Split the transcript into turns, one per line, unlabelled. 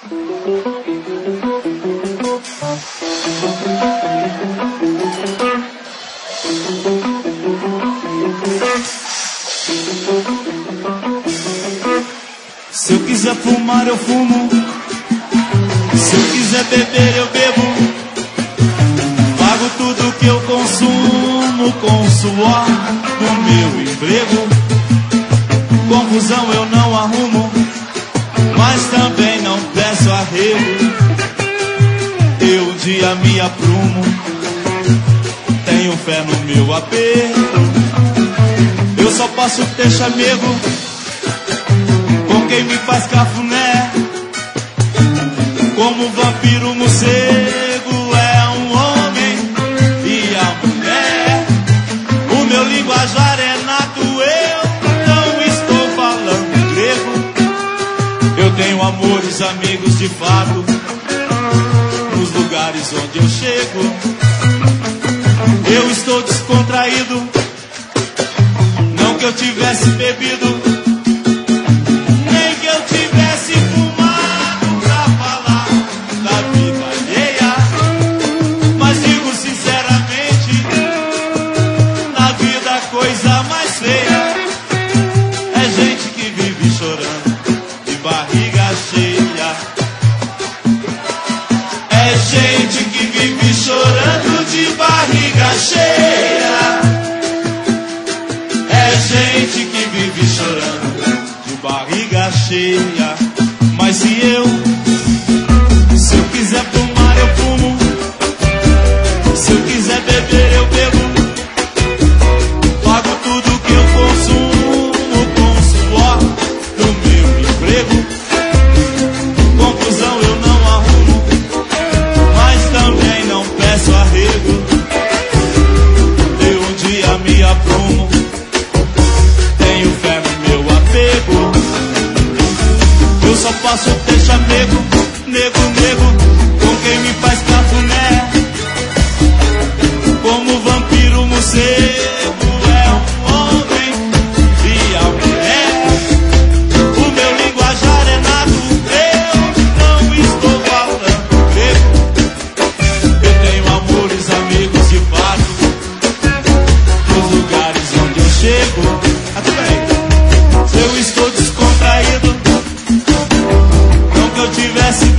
Se eu quiser fumar, eu fumo. Se eu quiser beber, eu bebo. Pago tudo que eu consumo com o suor do meu emprego. Confusão eu não arrumo, mas também não peço arrego. Eu um dia me aprumo, tenho fé no meu apego. Eu só posso ter chamego com quem me faz cafuné. Como vampiro morcego é um homem e a mulher. O meu linguajar é nato, eu não estou falando grego. Eu tenho amores, amigos de fato, nos lugares onde eu chego. Eu estou descontraído, não que eu tivesse bebido, nem que eu tivesse fumado pra falar da vida alheia. Mas digo sinceramente, na vida a coisa mais feia é gente que vive chorando de barriga cheia. É gente que vive chorando de barriga cheia. É gente que vive chorando de barriga cheia. Mas se eu quiser fumar, eu fumo. Se eu quiser beber, eu bebo. Pago tudo que eu consumo com o suor do meu emprego. Confusão eu não arrumo, mas também não peço arrego. Eu um dia me aprumo, tenho fé no meu apego. Eu só posso ter chamego, nego, com quem me faz cafuné. Como vampiro morcego é um homem e a mulher. O meu linguajar é nato, eu não estou falando grego. Eu tenho amores, amigos de fato, nos lugares onde eu chego. Tudo bem. Se eu estou descontraído, não que eu tivesse